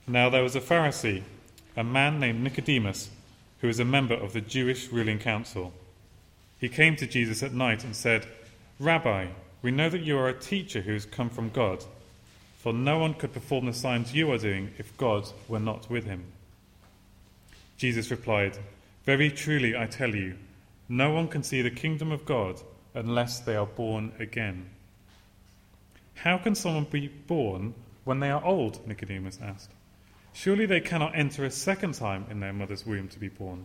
Now there was a Pharisee, a man named Nicodemus, who was a member of the Jewish ruling council. He came to Jesus at night and said, "Rabbi, we know that you are a teacher who has come from God, for no one could perform the signs you are doing if God were not with him." Jesus replied, "Very truly I tell you, no one can see the kingdom of God unless they are born again." "How can someone be born when they are old?" Nicodemus asked. "Surely they cannot enter a second time in their mother's womb to be born."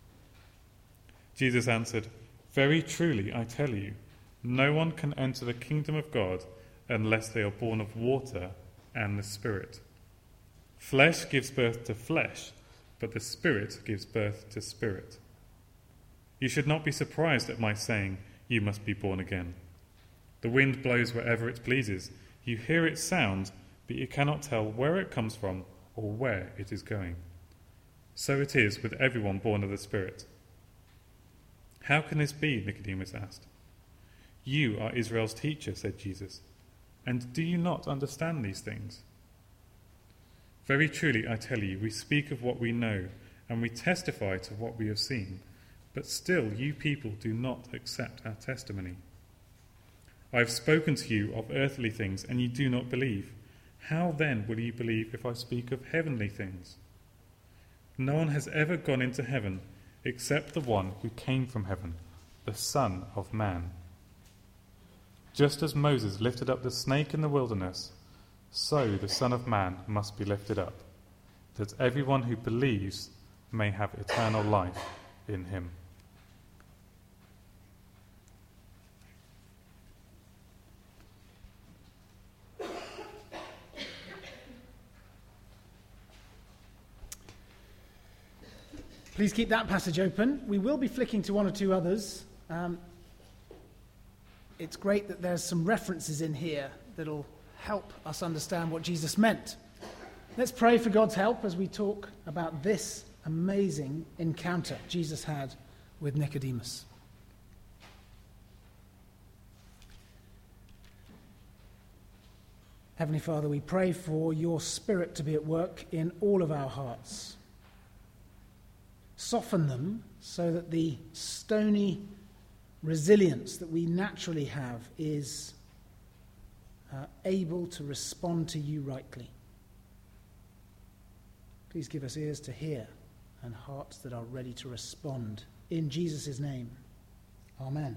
Jesus answered, "Very truly I tell you, no one can enter the kingdom of God unless they are born of water and the Spirit. Flesh gives birth to flesh, but the Spirit gives birth to spirit. You should not be surprised at my saying, 'You must be born again.' The wind blows wherever it pleases. You hear its sound, but you cannot tell where it comes from or where it is going. So it is with everyone born of the Spirit." "How can this be?" Nicodemus asked. "You are Israel's teacher," said Jesus, "and do you not understand these things? Very truly I tell you, we speak of what we know, and we testify to what we have seen, but still you people do not accept our testimony. I have spoken to you of earthly things, and you do not believe. How then will you believe if I speak of heavenly things? No one has ever gone into heaven except the one who came from heaven, the Son of Man. Just as Moses lifted up the snake in the wilderness, so the Son of Man must be lifted up, that everyone who believes may have eternal life in him." Please keep that passage open. We will be flicking to one or two others. It's great that there's some references in here that'll help us understand what Jesus meant. Let's pray for God's help as we talk about this amazing encounter Jesus had with Nicodemus. Heavenly Father, we pray for your Spirit to be at work in all of our hearts. Soften them so that the stony resilience that we naturally have is able to respond to you rightly. Please give us ears to hear and hearts that are ready to respond. In Jesus' name, amen.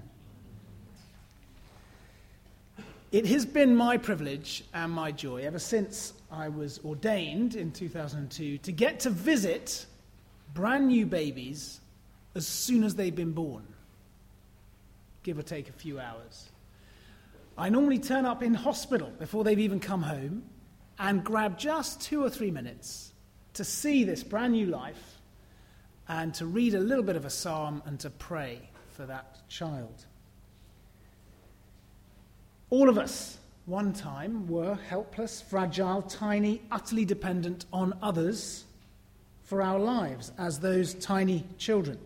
It has been my privilege and my joy ever since I was ordained in 2002 to get to visit brand new babies as soon as they've been born, give or take a few hours. I normally turn up in hospital before they've even come home and grab just 2 or 3 minutes to see this brand new life and to read a little bit of a psalm and to pray for that child. All of us, one time, were helpless, fragile, tiny, utterly dependent on others for our lives as those tiny children.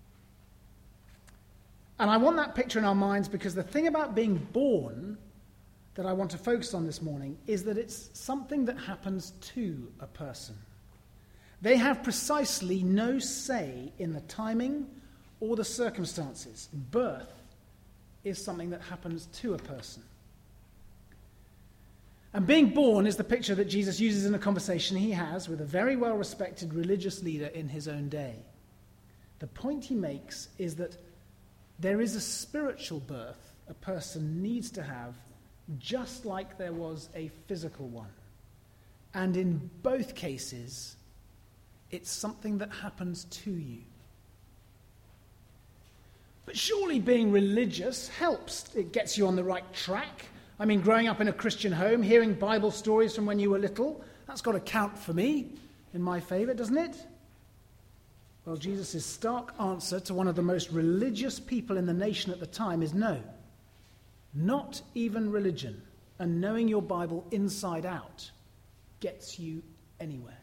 And I want that picture in our minds because the thing about being born that I want to focus on this morning is that it's something that happens to a person. They have precisely no say in the timing or the circumstances. Birth is something that happens to a person. And being born is the picture that Jesus uses in a conversation he has with a very well-respected religious leader in his own day. The point he makes is that there is a spiritual birth a person needs to have just like there was a physical one. And in both cases, it's something that happens to you. But surely being religious helps. It gets you on the right track. I mean, growing up in a Christian home, hearing Bible stories from when you were little, that's got to count for me in my favour, doesn't it? Well, Jesus' stark answer to one of the most religious people in the nation at the time is no. Not even religion and knowing your Bible inside out gets you anywhere.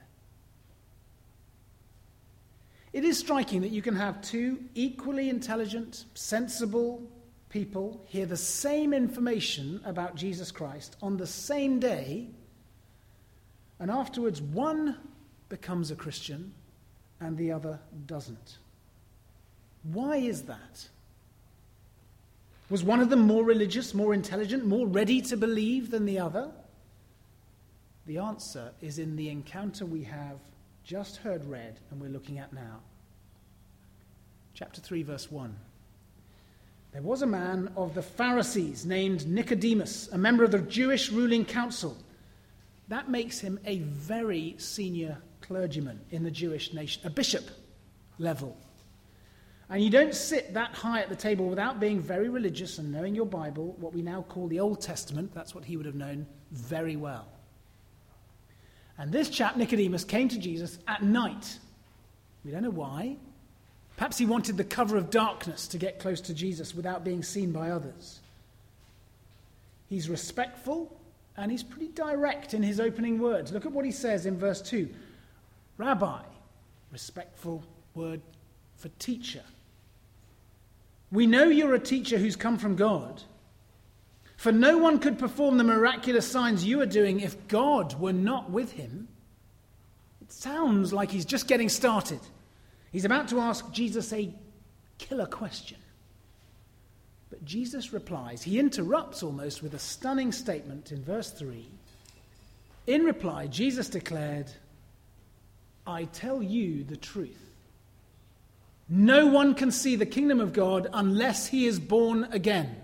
It is striking that you can have two equally intelligent, sensible people hear the same information about Jesus Christ on the same day, and afterwards one becomes a Christian and the other doesn't? Why is that? Was one of them more religious, more intelligent, more ready to believe than the other? The answer is in the encounter we have just heard read and we're looking at now. Chapter 3, verse 1. There was a man of the Pharisees named Nicodemus, a member of the Jewish ruling council. That makes him a very senior clergyman in the Jewish nation, a bishop level. And you don't sit that high at the table without being very religious and knowing your Bible, what we now call the Old Testament. That's what he would have known very well. And this chap, Nicodemus, came to Jesus at night. We don't know why. Perhaps he wanted the cover of darkness to get close to Jesus without being seen by others. He's respectful and he's pretty direct in his opening words. Look at what he says in verse 2. Rabbi, respectful word for teacher. We know you're a teacher who's come from God. For no one could perform the miraculous signs you are doing if God were not with him. It sounds like he's just getting started. He's about to ask Jesus a killer question. But Jesus replies. He interrupts almost with a stunning statement in verse 3. In reply, Jesus declared, I tell you the truth. No one can see the kingdom of God unless he is born again.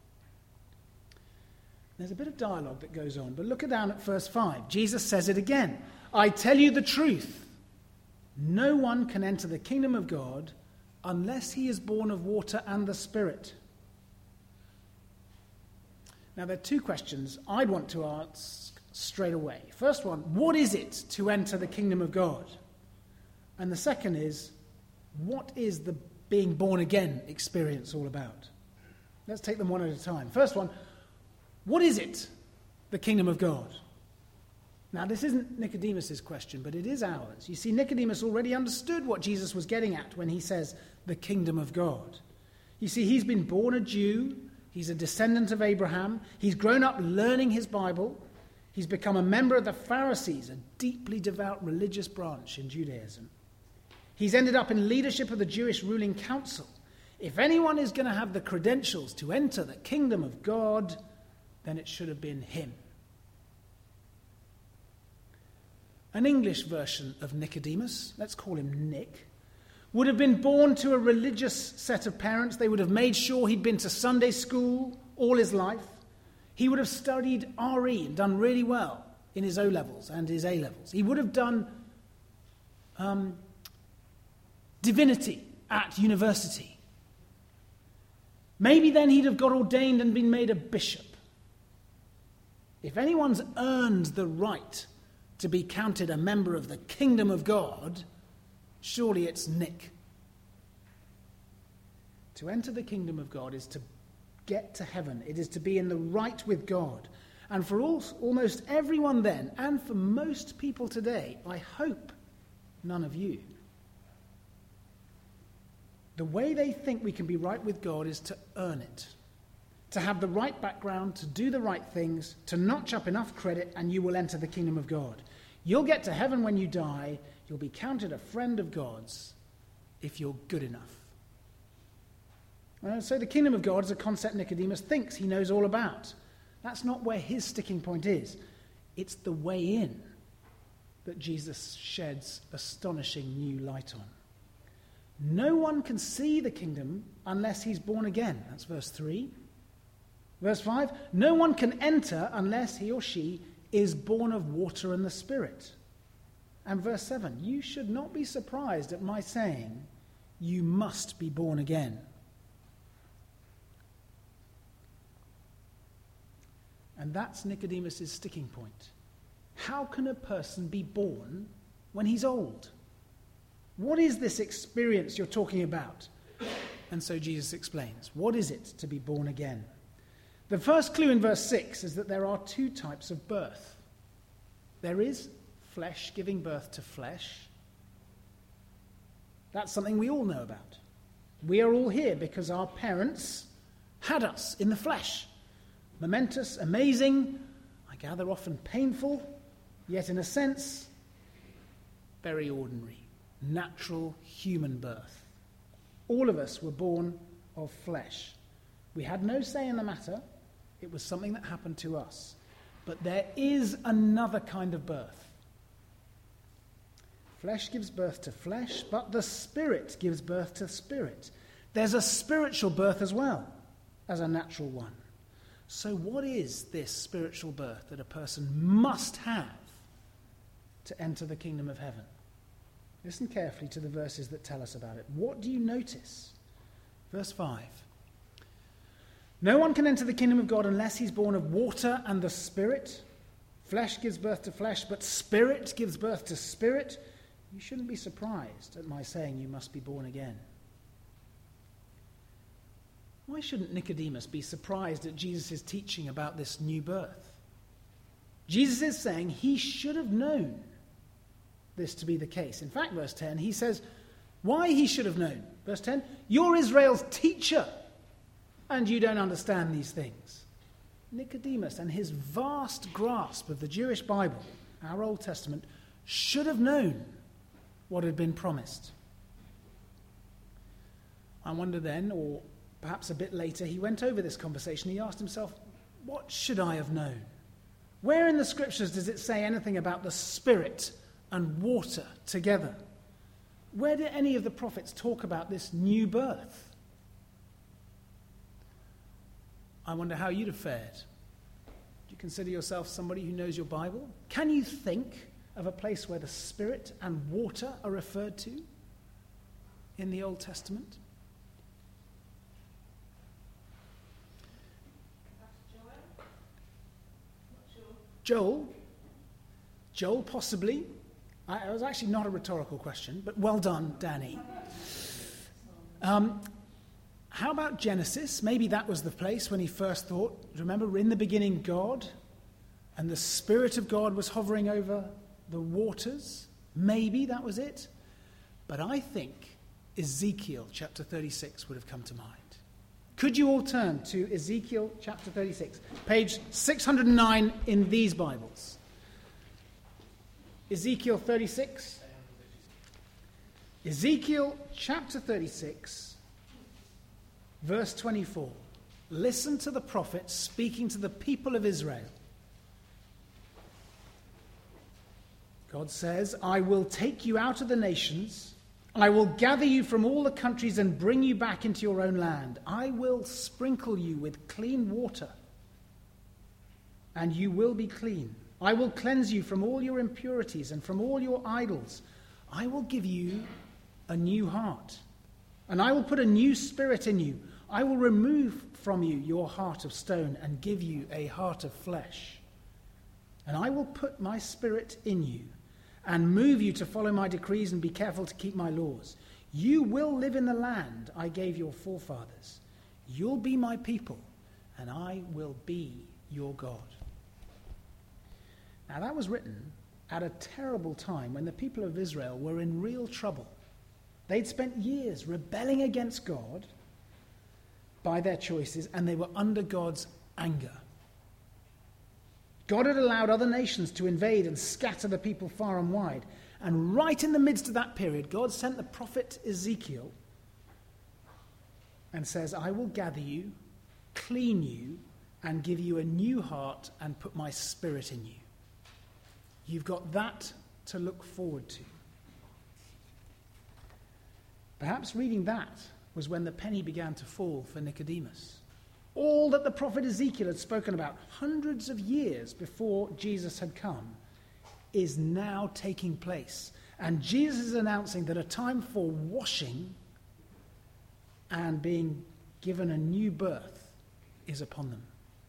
There's a bit of dialogue that goes on, but look down at verse 5. Jesus says it again. I tell you the truth. No one can enter the kingdom of God unless he is born of water and the Spirit. Now, there are two questions I'd want to ask straight away. First one, what is it to enter the kingdom of God? And the second is, what is the being born again experience all about? Let's take them one at a time. First one, what is it, the kingdom of God? Now, this isn't Nicodemus's question, but it is ours. You see, Nicodemus already understood what Jesus was getting at when he says the kingdom of God. You see, he's been born a Jew. He's a descendant of Abraham. He's grown up learning his Bible. He's become a member of the Pharisees, a deeply devout religious branch in Judaism. He's ended up in leadership of the Jewish ruling council. If anyone is going to have the credentials to enter the kingdom of God, then it should have been him. An English version of Nicodemus, let's call him Nick, would have been born to a religious set of parents. They would have made sure he'd been to Sunday school all his life. He would have studied RE and done really well in his O-levels and his A-levels. He would have done divinity at university. Maybe then he'd have got ordained and been made a bishop. If anyone's earned the right to be counted a member of the kingdom of God, surely it's Nick. To enter the kingdom of God is to get to heaven. It is to be in the right with God. And for almost everyone then, and for most people today, I hope none of you, the way they think we can be right with God is to earn it. To have the right background, to do the right things, to notch up enough credit, and you will enter the kingdom of God. You'll get to heaven when you die. You'll be counted a friend of God's if you're good enough. So the kingdom of God is a concept Nicodemus thinks he knows all about. That's not where his sticking point is. It's the way in that Jesus sheds astonishing new light on. No one can see the kingdom unless he's born again. That's verse 3. Verse 5, no one can enter unless he or she is born of water and the Spirit. And verse 7, you should not be surprised at my saying, you must be born again. And that's Nicodemus' sticking point. How can a person be born when he's old? What is this experience you're talking about? And so Jesus explains, what is it to be born again? The first clue in verse 6 is that there are two types of birth. There is flesh giving birth to flesh. That's something we all know about. We are all here because our parents had us in the flesh. Momentous, amazing, I gather often painful, yet in a sense, very ordinary, natural human birth. All of us were born of flesh. We had no say in the matter. It was something that happened to us. But there is another kind of birth. Flesh gives birth to flesh, but the Spirit gives birth to spirit. There's a spiritual birth as well as a natural one. So what is this spiritual birth that a person must have to enter the kingdom of heaven? Listen carefully to the verses that tell us about it. What do you notice? Verse 5. No one can enter the kingdom of God unless he's born of water and the Spirit. Flesh gives birth to flesh, but Spirit gives birth to spirit. You shouldn't be surprised at my saying you must be born again. Why shouldn't Nicodemus be surprised at Jesus' teaching about this new birth? Jesus is saying he should have known this to be the case. In fact, verse 10, he says why he should have known. Verse 10, you're Israel's teacher, and you don't understand these things. Nicodemus and his vast grasp of the Jewish Bible, our Old Testament, should have known what had been promised. I wonder then, or perhaps a bit later, he went over this conversation. He asked himself, what should I have known? Where in the scriptures does it say anything about the Spirit and water together? Where do any of the prophets talk about this new birth? I wonder how you'd have fared. Do you consider yourself somebody who knows your Bible? Can you think of a place where the Spirit and water are referred to in the Old Testament? Joel, possibly. It was actually not a rhetorical question, but well done, Danny. How about Genesis? Maybe that was the place when he first thought. Remember, in the beginning, God, and the Spirit of God was hovering over the waters. Maybe that was it. But I think Ezekiel chapter 36 would have come to mind. Could you all turn to Ezekiel chapter 36, page 609 in these Bibles? Ezekiel 36. Ezekiel chapter 36, verse 24. Listen to the prophet speaking to the people of Israel. God says, I will take you out of the nations. I will gather you from all the countries and bring you back into your own land. I will sprinkle you with clean water, and you will be clean. I will cleanse you from all your impurities and from all your idols. I will give you a new heart, and I will put a new spirit in you. I will remove from you your heart of stone and give you a heart of flesh. And I will put my spirit in you and move you to follow my decrees and be careful to keep my laws. You will live in the land I gave your forefathers. You'll be my people, and I will be your God. Now that was written at a terrible time when the people of Israel were in real trouble. They'd spent years rebelling against God by their choices, and they were under God's anger. God had allowed other nations to invade and scatter the people far and wide. And right in the midst of that period, God sent the prophet Ezekiel and says, I will gather you, clean you, and give you a new heart and put my spirit in you. You've got that to look forward to. Perhaps reading that was when the penny began to fall for Nicodemus. All that the prophet Ezekiel had spoken about hundreds of years before Jesus had come is now taking place. And Jesus is announcing that a time for washing and being given a new birth is upon them.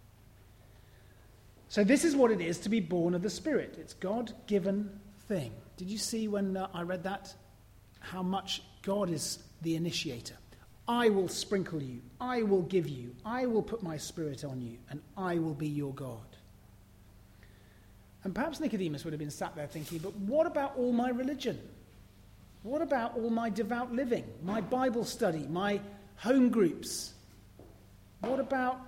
So this is what it is to be born of the Spirit. It's a God-given thing. Did you see when I read that? How much God is the initiator. I will sprinkle you, I will give you, I will put my spirit on you, and I will be your God. And perhaps Nicodemus would have been sat there thinking, but what about all my religion? What about all my devout living, my Bible study, my home groups? What about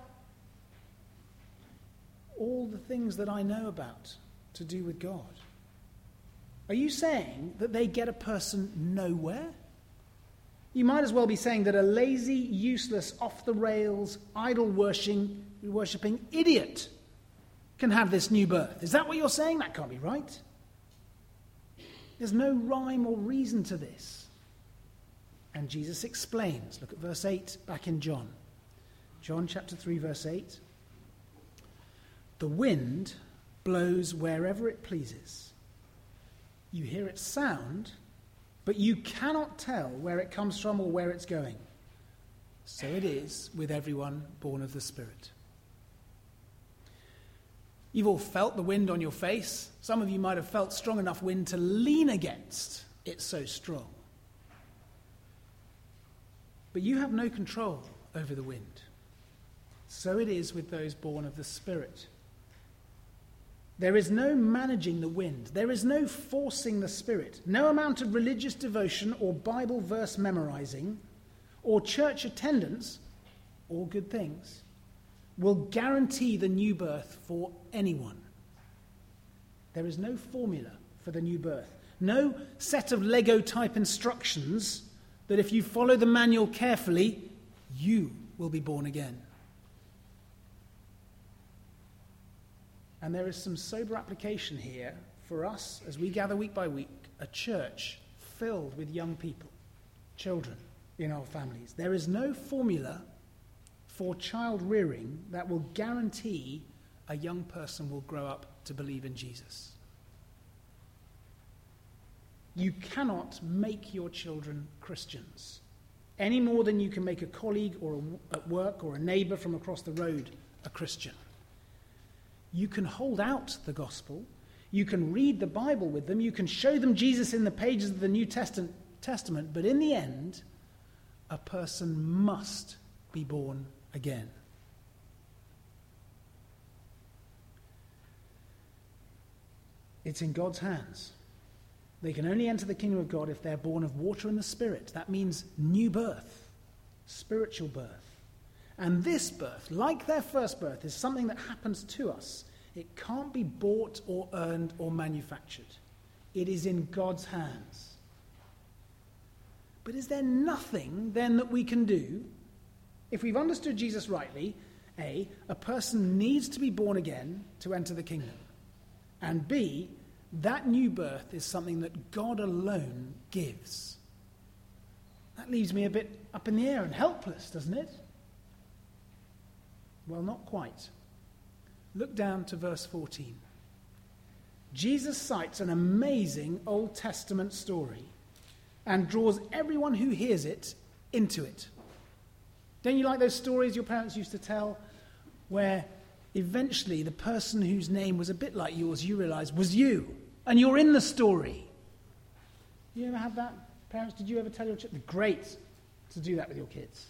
all the things that I know about to do with God? Are you saying that they get a person nowhere? You might as well be saying that a lazy, useless, off-the-rails, idol-worshipping idiot can have this new birth. Is that what you're saying? That can't be right. There's no rhyme or reason to this. And Jesus explains. Look at verse 8 back in John. John chapter 3, verse 8. The wind blows wherever it pleases. You hear its sound, but you cannot tell where it comes from or where it's going. So it is with everyone born of the Spirit. You've all felt the wind on your face. Some of you might have felt strong enough wind to lean against. It's so strong. But you have no control over the wind. So it is with those born of the Spirit. There is no managing the wind. There is no forcing the Spirit. No amount of religious devotion or Bible verse memorizing or church attendance, all good things, will guarantee the new birth for anyone. There is no formula for the new birth. No set of Lego-type instructions that if you follow the manual carefully, you will be born again. And there is some sober application here for us as we gather week by week, a church filled with young people, children in our families. There is no formula for child rearing that will guarantee a young person will grow up to believe in Jesus. You cannot make your children Christians any more than you can make a colleague at work or a neighbour from across the road a Christian. You can hold out the gospel. You can read the Bible with them. You can show them Jesus in the pages of the New Testament. But in the end, a person must be born again. It's in God's hands. They can only enter the kingdom of God if they're born of water and the Spirit. That means new birth, spiritual birth. And this birth, like their first birth, is something that happens to us. It can't be bought or earned or manufactured. It is in God's hands. But is there nothing then that we can do? If we've understood Jesus rightly, A, a person needs to be born again to enter the kingdom. And B, that new birth is something that God alone gives. That leaves me a bit up in the air and helpless, doesn't it? Well, not quite. Look down to verse 14. Jesus cites an amazing Old Testament story and draws everyone who hears it into it. Don't you like those stories your parents used to tell where eventually the person whose name was a bit like yours, you realize, was you, and you're in the story? You ever have that? Parents, did you ever tell your children? Great to do that with your kids.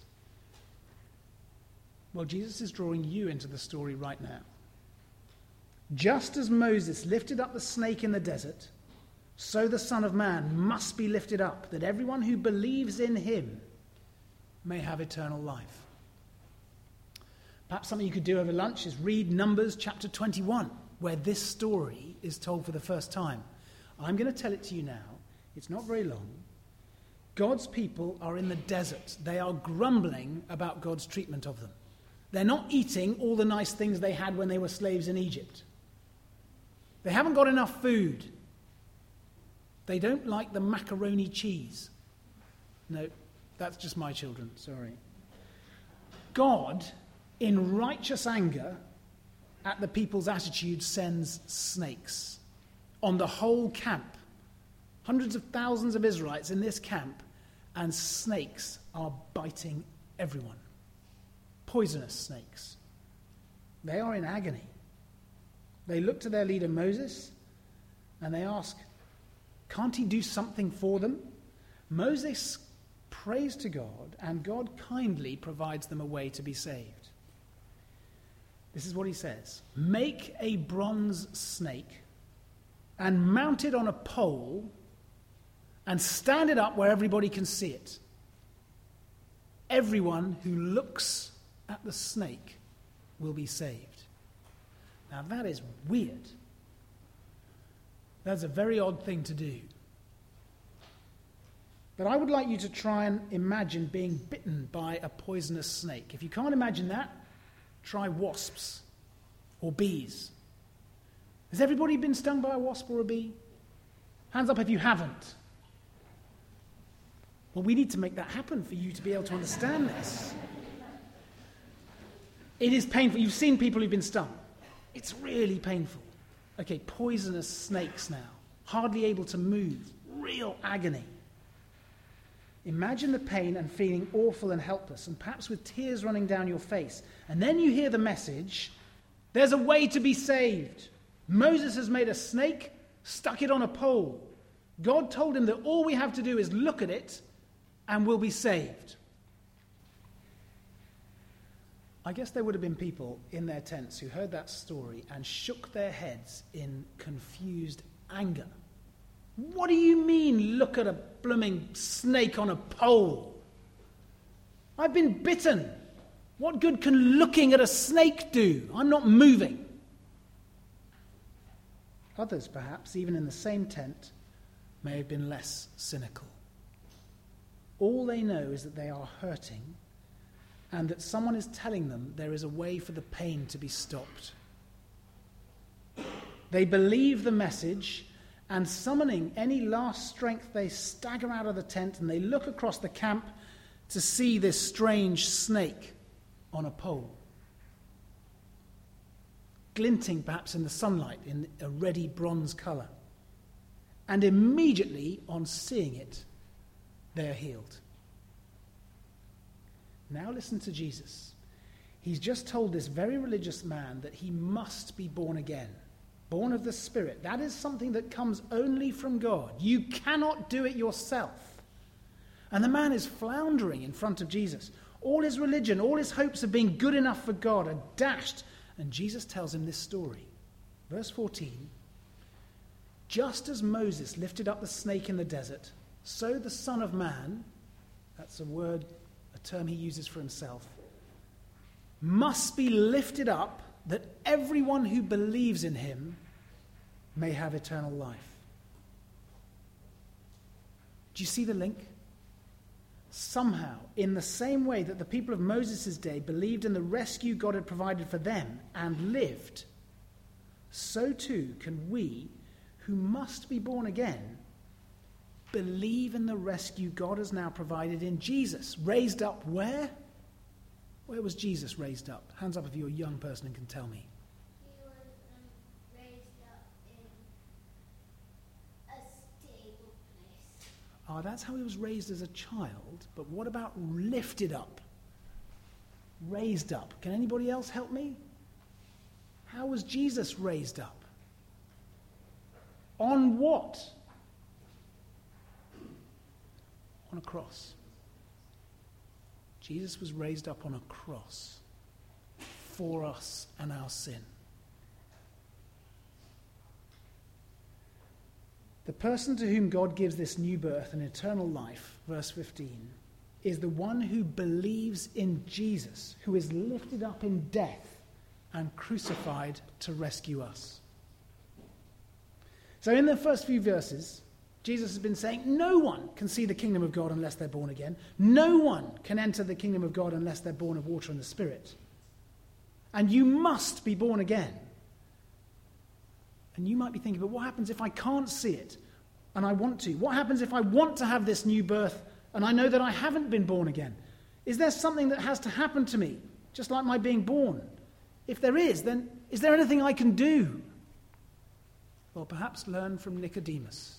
Well, Jesus is drawing you into the story right now. Just as Moses lifted up the snake in the desert, so the Son of Man must be lifted up, that everyone who believes in him may have eternal life. Perhaps something you could do over lunch is read Numbers chapter 21, where this story is told for the first time. I'm going to tell it to you now. It's not very long. God's people are in the desert. They are grumbling about God's treatment of them. They're not eating all the nice things they had when they were slaves in Egypt. They haven't got enough food. They don't like the macaroni cheese. No, that's just my children, sorry. God, in righteous anger at the people's attitude, sends snakes on the whole camp. Hundreds of thousands of Israelites in this camp, and snakes are biting everyone. Poisonous snakes. They are in agony. They look to their leader Moses and they ask, can't he do something for them? Moses prays to God and God kindly provides them a way to be saved. This is what he says. Make a bronze snake and mount it on a pole and stand it up where everybody can see it. Everyone who looks at the snake will be saved. Now that is weird. That's a very odd thing to do. But I would like you to try and imagine being bitten by a poisonous snake. If you can't imagine that, try wasps or bees. Has everybody been stung by a wasp or a bee? Hands up if you haven't. Well, we need to make that happen for you to be able to understand this. It is painful. You've seen people who've been stung. It's really painful. Okay, poisonous snakes now, hardly able to move, real agony. Imagine the pain and feeling awful and helpless, and perhaps with tears running down your face. And then you hear the message, there's a way to be saved. Moses has made a snake, stuck it on a pole. God told him that all we have to do is look at it and we'll be saved. I guess there would have been people in their tents who heard that story and shook their heads in confused anger. What do you mean, look at a blooming snake on a pole? I've been bitten. What good can looking at a snake do? I'm not moving. Others, perhaps, even in the same tent, may have been less cynical. All they know is that they are hurting and that someone is telling them there is a way for the pain to be stopped. They believe the message, and summoning any last strength, they stagger out of the tent and they look across the camp to see this strange snake on a pole, glinting perhaps in the sunlight in a reddy bronze colour. And immediately on seeing it, they are healed. Now listen to Jesus. He's just told this very religious man that he must be born again. Born of the Spirit. That is something that comes only from God. You cannot do it yourself. And the man is floundering in front of Jesus. All his religion, all his hopes of being good enough for God are dashed. And Jesus tells him this story. Verse 14. Just as Moses lifted up the snake in the desert, so the Son of Man, that's a term he uses for himself, must be lifted up, that everyone who believes in him may have eternal life. Do you see the link? Somehow, in the same way that the people of Moses' day believed in the rescue God had provided for them and lived, so too can we, who must be born again, believe in the rescue God has now provided in Jesus. Raised up where? Where was Jesus raised up? Hands up if you're a young person and can tell me. He was raised up in a stable place. That's how he was raised as a child. But what about lifted up? Raised up. Can anybody else help me? How was Jesus raised up? On what? On a cross. Jesus was raised up on a cross for us and our sin. The person to whom God gives this new birth and eternal life, verse 15, is the one who believes in Jesus, who is lifted up in death and crucified to rescue us. So in the first few verses, Jesus has been saying no one can see the kingdom of God unless they're born again. No one can enter the kingdom of God unless they're born of water and the Spirit. And you must be born again. And you might be thinking, but what happens if I can't see it and I want to? What happens if I want to have this new birth and I know that I haven't been born again? Is there something that has to happen to me, just like my being born? If there is, then is there anything I can do? Well, perhaps learn from Nicodemus.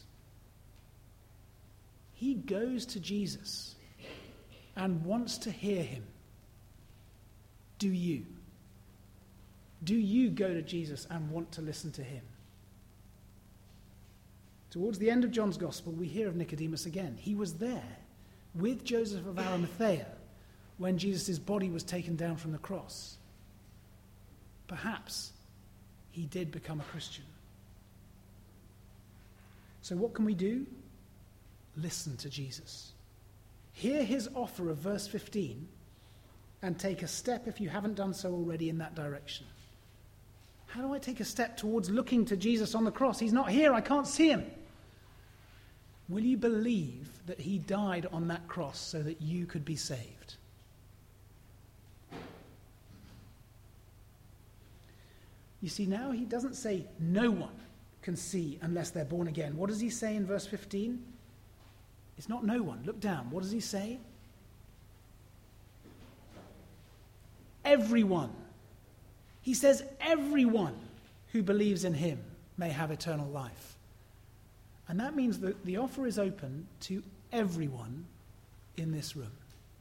He goes to Jesus and wants to hear him. Do you? Do you go to Jesus and want to listen to him? Towards the end of John's Gospel, we hear of Nicodemus again. He was there with Joseph of Arimathea when Jesus' body was taken down from the cross. Perhaps he did become a Christian. So what can we do? Listen to Jesus. Hear his offer of verse 15 and take a step, if you haven't done so already, in that direction. How do I take a step towards looking to Jesus on the cross? He's not here. I can't see him. Will you believe that he died on that cross so that you could be saved? You see, now he doesn't say no one can see unless they're born again. What does he say in verse 15? It's not no one. Look down. What does he say? Everyone. He says everyone who believes in him may have eternal life. And that means that the offer is open to everyone in this room.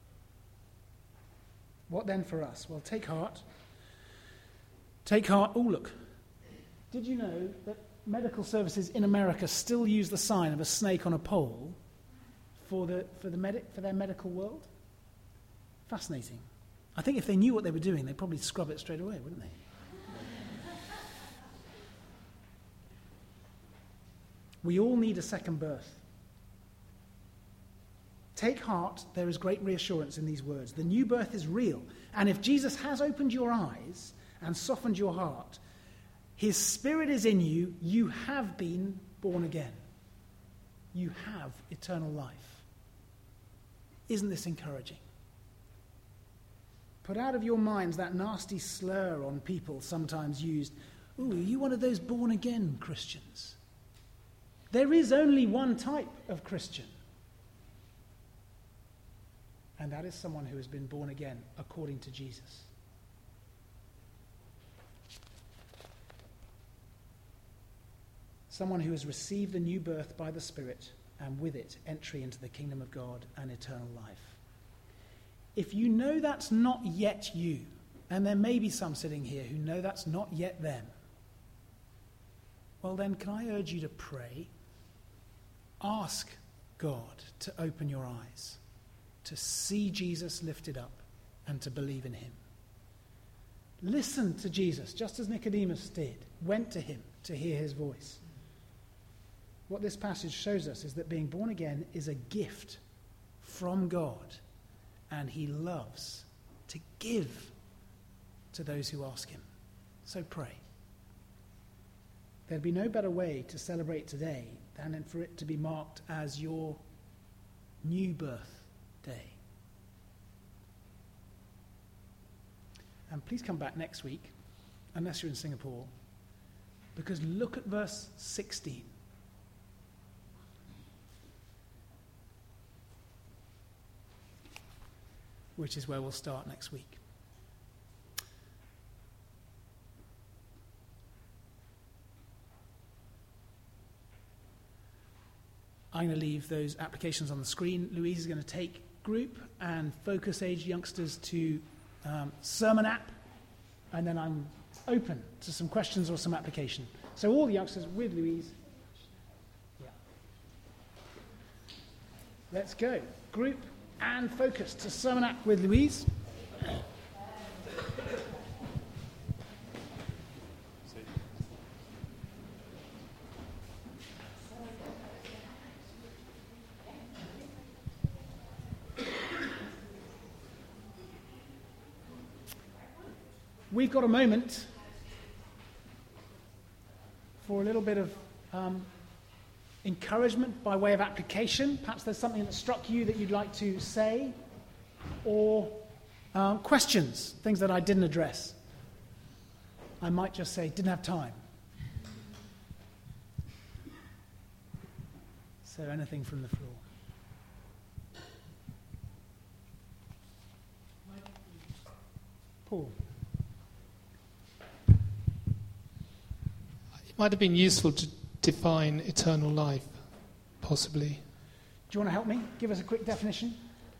What then for us? Well, take heart. Take heart. Oh, look. Did you know that medical services in America still use the sign of a snake on a pole for their medical world? Fascinating. I think if they knew what they were doing, they'd probably scrub it straight away, wouldn't they? We all need a second birth. Take heart, there is great reassurance in these words. The new birth is real. And if Jesus has opened your eyes and softened your heart, his Spirit is in you, you have been born again. You have eternal life. Isn't this encouraging? Put out of your minds that nasty slur on people sometimes used. Ooh, are you one of those born-again Christians? There is only one type of Christian. And that is someone who has been born again according to Jesus. Someone who has received the new birth by the Spirit, and with it, entry into the kingdom of God and eternal life. If you know that's not yet you, and there may be some sitting here who know that's not yet them, well then, can I urge you to pray? Ask God to open your eyes, to see Jesus lifted up, and to believe in him. Listen to Jesus, just as Nicodemus did, went to him to hear his voice. What this passage shows us is that being born again is a gift from God, and he loves to give to those who ask him. So pray. There'd be no better way to celebrate today than for it to be marked as your new birth day. And please come back next week, unless you're in Singapore, because look at verse 16. Which is where we'll start next week. I'm going to leave those applications on the screen. Louise is going to take group and focus age youngsters to Sermon app, and then I'm open to some questions or some application. So all the youngsters with Louise. Yeah. Let's go. Group and focus to Sermon app with Louise. We've got a moment for a little bit of encouragement by way of application. Perhaps there's something that struck you that you'd like to say, or questions, things that I didn't address. I might just say, didn't have time. So anything from the floor. Paul. It might have been useful to define eternal life, possibly. Do you want to help me? Give us a quick definition.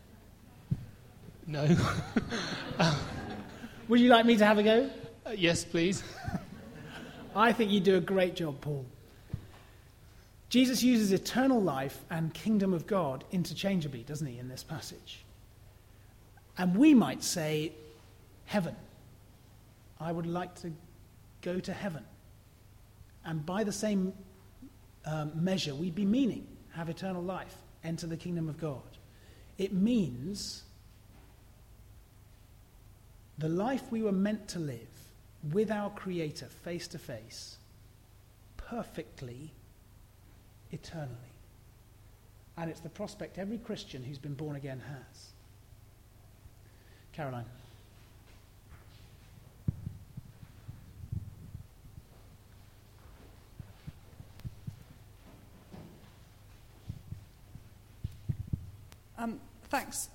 No. Would you like me to have a go? Yes, please. I think you do a great job, Paul. Jesus uses eternal life and kingdom of God interchangeably, doesn't he, in this passage? And we might say, heaven. I would like to go to heaven. And by the same measure, we'd be meaning have eternal life, enter the kingdom of God. It means the life we were meant to live with our Creator face to face, perfectly, eternally. And it's the prospect every Christian who's been born again has. Caroline. Thanks.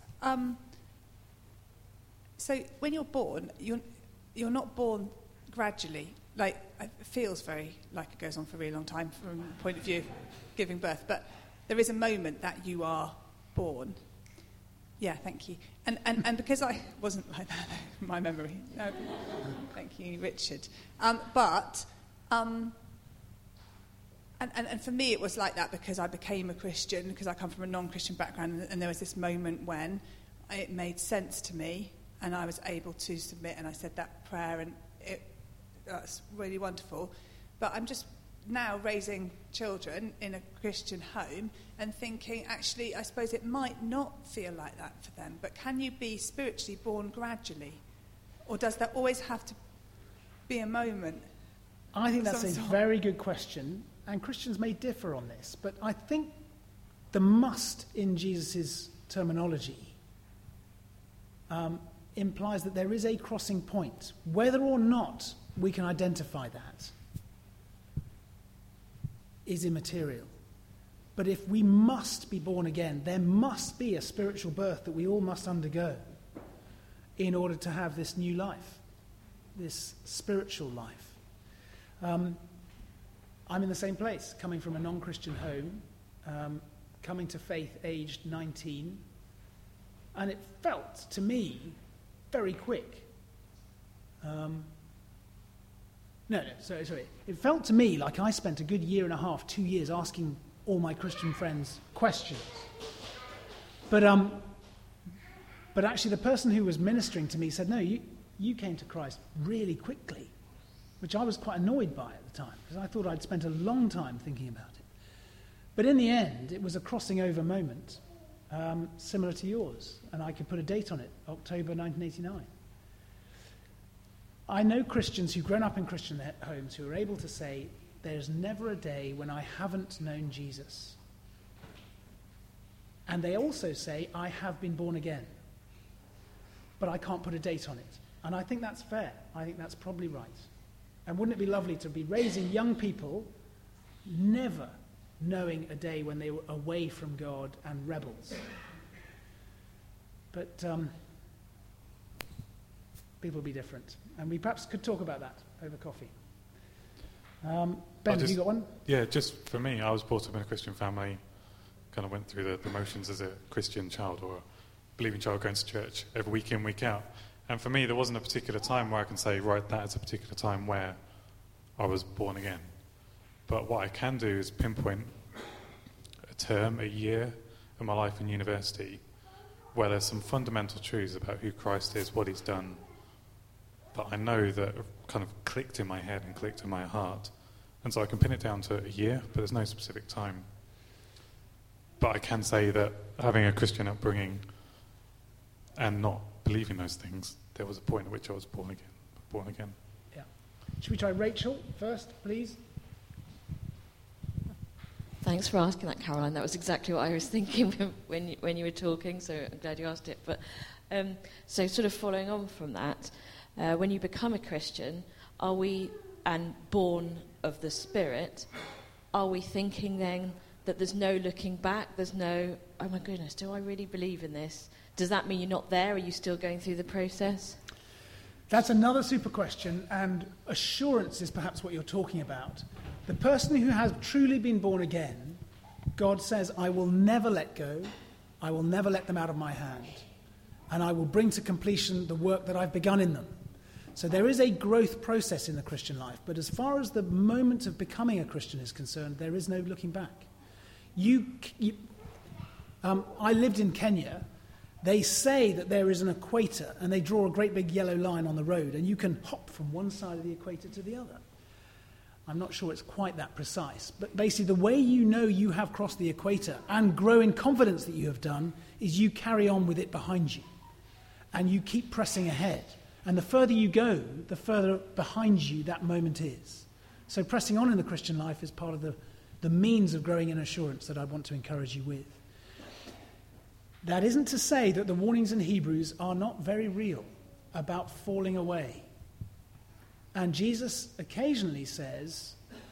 So when you're born, you're not born gradually. Like, it feels very like it goes on for a really long time from the point of view of giving birth, but there is a moment that you are born. Yeah, thank you. And because I wasn't like that, my memory. No, thank you, Richard. And for me, it was like that because I became a Christian, because I come from a non-Christian background, and there was this moment when it made sense to me, and I was able to submit, and I said that prayer, and that's really wonderful. But I'm just now raising children in a Christian home and thinking, actually, I suppose it might not feel like that for them, but can you be spiritually born gradually? Or does there always have to be a moment? I think that's a very good question. And Christians may differ on this, but I think the must in Jesus' terminology implies that there is a crossing point. Whether or not we can identify that is immaterial. But if we must be born again, there must be a spiritual birth that we all must undergo in order to have this new life, this spiritual life. I'm in the same place, coming from a non-Christian home, coming to faith aged 19, and it felt to me very quick. Sorry. It felt to me like I spent a good year and a half, 2 years, asking all my Christian friends questions. But actually the person who was ministering to me said, no, you came to Christ really quickly, which I was quite annoyed by at the time, because I thought I'd spent a long time thinking about it. But in the end, it was a crossing over moment, similar to yours, and I could put a date on it, October 1989. I know Christians who've grown up in Christian homes who are able to say, there's never a day when I haven't known Jesus. And they also say, I have been born again, but I can't put a date on it. And I think that's fair. I think that's probably right. And wouldn't it be lovely to be raising young people never knowing a day when they were away from God and rebels? But people will be different. And we perhaps could talk about that over coffee. Ben, have you got one? Yeah, just for me, I was brought up in a Christian family, kind of went through the motions as a Christian child or a believing child going to church every week in, week out. And for me, there wasn't a particular time where I can say, right, that is a particular time where I was born again. But what I can do is pinpoint a term, a year of my life in university where there's some fundamental truths about who Christ is, what he's done, that I know that have kind of clicked in my head and clicked in my heart. And so I can pin it down to a year, but there's no specific time. But I can say that having a Christian upbringing and not believing those things, there was a point at which I was born again. Yeah. Should we try Rachel first, please? Thanks for asking that, Caroline. That was exactly what I was thinking when you were talking, so I'm glad you asked it. But so sort of following on from that, when you become a Christian, are we, and born of the Spirit, are we thinking then that there's no looking back, there's no, oh my goodness, do I really believe in this? Does that mean you're not there? Are you still going through the process? That's another super question, and assurance is perhaps what you're talking about. The person who has truly been born again, God says, I will never let go, I will never let them out of my hand, and I will bring to completion the work that I've begun in them. So there is a growth process in the Christian life, but as far as the moment of becoming a Christian is concerned, there is no looking back. I lived in Kenya. They say that there is an equator, and they draw a great big yellow line on the road, and you can hop from one side of the equator to the other. I'm not sure it's quite that precise, but basically the way you know you have crossed the equator and grow in confidence that you have done is you carry on with it behind you, and you keep pressing ahead. And the further you go, the further behind you that moment is. So pressing on in the Christian life is part of the means of growing in assurance that I want to encourage you with. That isn't to say that the warnings in Hebrews are not very real about falling away. And Jesus occasionally says,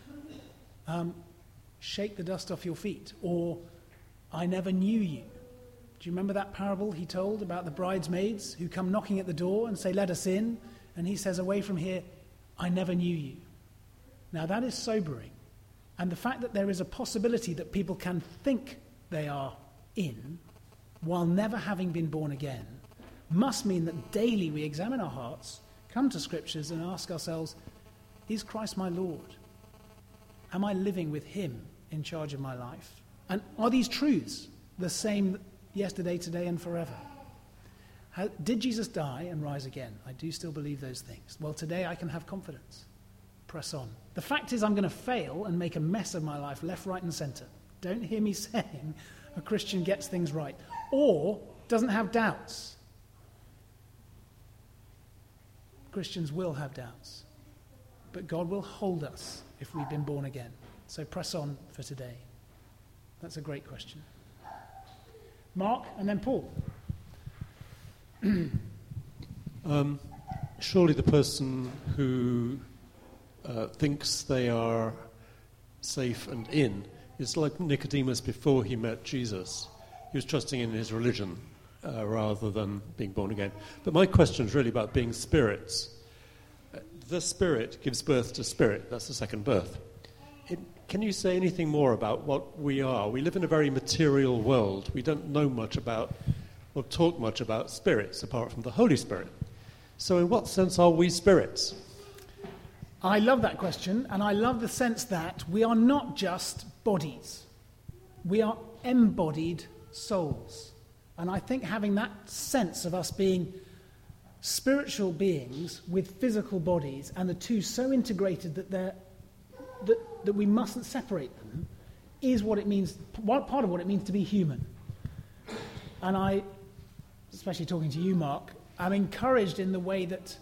shake the dust off your feet, or I never knew you. Do you remember that parable he told about the bridesmaids who come knocking at the door and say, let us in? And he says, away from here, I never knew you. Now that is sobering. And the fact that there is a possibility that people can think they are in while never having been born again must mean that daily we examine our hearts, come to scriptures and ask ourselves, is Christ my Lord? Am I living with him in charge of my life? And are these truths the same yesterday, today, and forever? Did Jesus die and rise again? I do still believe those things. Well, today I can have confidence. Press on. The fact is I'm going to fail and make a mess of my life left, right, and centre. Don't hear me saying a Christian gets things right or doesn't have doubts. Christians will have doubts, but God will hold us if we've been born again. So press on for today. That's a great question. Mark, and then Paul. Surely the person who thinks they are safe and in is like Nicodemus before he met Jesus. He was trusting in his religion rather than being born again. But my question is really about being spirits. The spirit gives birth to spirit. That's the second birth. Can you say anything more about what we are? We live in a very material world. We don't know much about or talk much about spirits apart from the Holy Spirit. So in what sense are we spirits? I love that question, and I love the sense that we are not just bodies. We are embodied souls. And I think having that sense of us being spiritual beings with physical bodies, and the two so integrated that that we mustn't separate them, is what it means, part of what it means to be human. And I, especially talking to you, Mark, I'm encouraged in the way that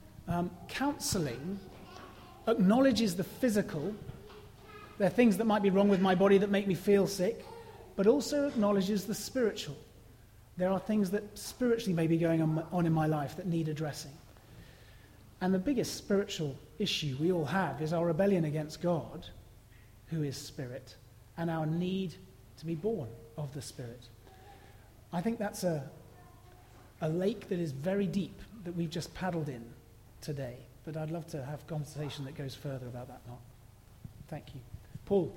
counselling acknowledges the physical. There are things that might be wrong with my body that make me feel sick, but also acknowledges the spiritual. There are things that spiritually may be going on in my life that need addressing. And the biggest spiritual issue we all have is our rebellion against God, who is spirit, and our need to be born of the Spirit. I think that's a lake that is very deep that we've just paddled in today. But I'd love to have a conversation that goes further about that, Mark. Thank you. Paul?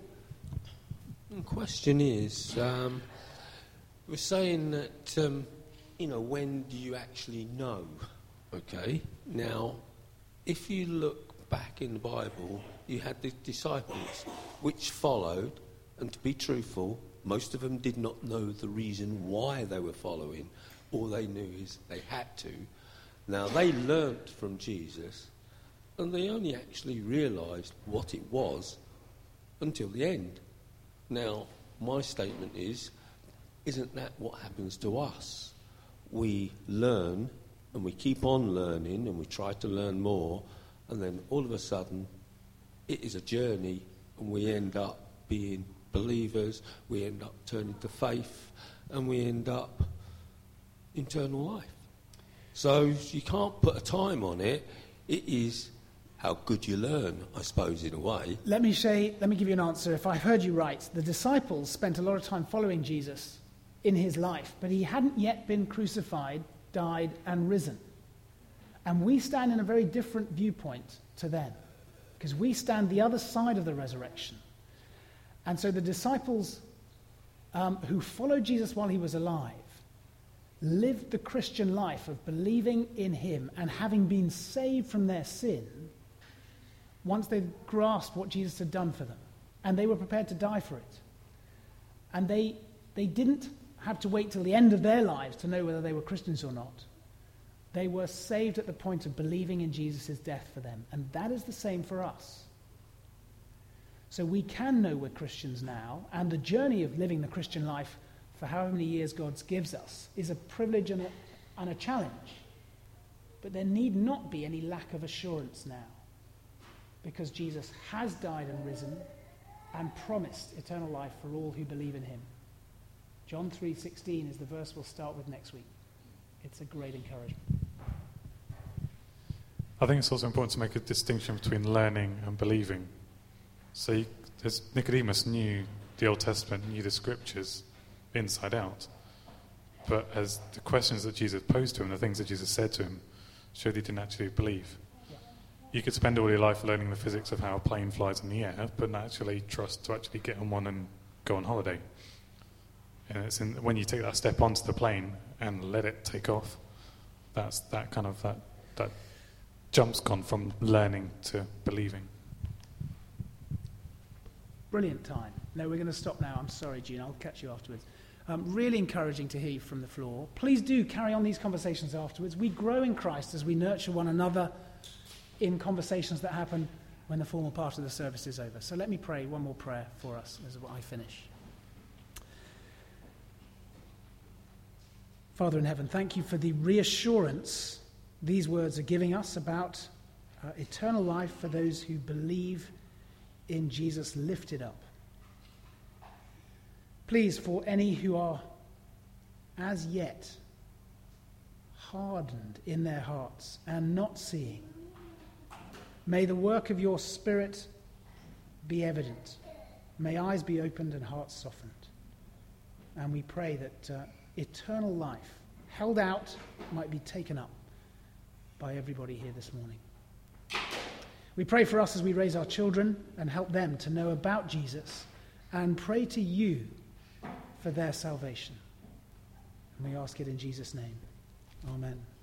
The question is, we're saying that, when do you actually know? Okay, now, if you look back in the Bible, you had the disciples which followed, and to be truthful, most of them did not know the reason why they were following. All they knew is they had to. Now, they learnt from Jesus, and they only actually realised what it was until the end. Now, my statement is, isn't that what happens to us? We learn, and we keep on learning, and we try to learn more, and then all of a sudden, it is a journey, and we end up being believers, we end up turning to faith, and we end up eternal life. So you can't put a time on it. It is how good you learn, I suppose, in a way. Let me give you an answer. If I heard you right, the disciples spent a lot of time following Jesus in his life, but he hadn't yet been crucified, died, and risen. And we stand in a very different viewpoint to them, because we stand the other side of the resurrection. And so the disciples who followed Jesus while he was alive lived the Christian life of believing in him and having been saved from their sin once they'd grasped what Jesus had done for them. And they were prepared to die for it. And they didn't have to wait till the end of their lives to know whether they were Christians or not. They were saved at the point of believing in Jesus' death for them. And that is the same for us. So we can know we're Christians now, and the journey of living the Christian life for however many years God gives us is a privilege and a challenge. But there need not be any lack of assurance now, because Jesus has died and risen and promised eternal life for all who believe in him. John 3:16 is the verse we'll start with next week. It's a great encouragement. I think it's also important to make a distinction between learning and believing. So as Nicodemus knew the Old Testament, knew the scriptures inside out. But as the questions that Jesus posed to him, the things that Jesus said to him, showed he didn't actually believe. You could spend all your life learning the physics of how a plane flies in the air, but not actually trust to actually get on one and go on holiday. And it's when you take that step onto the plane and let it take off, that's that jump's gone from learning to believing. Brilliant time. No, we're going to stop now. I'm sorry, Gene. I'll catch you afterwards. Really encouraging to hear you from the floor. Please do carry on these conversations afterwards. We grow in Christ as we nurture one another in conversations that happen when the formal part of the service is over. So let me pray one more prayer for us as I finish. Father in heaven, thank you for the reassurance these words are giving us about eternal life for those who believe in Jesus lifted up. Please, for any who are as yet hardened in their hearts and not seeing, may the work of your Spirit be evident. May eyes be opened and hearts softened. And we pray that eternal life, held out, might be taken up by everybody here this morning. We pray for us as we raise our children and help them to know about Jesus, and pray to you for their salvation. And we ask it in Jesus' name. Amen.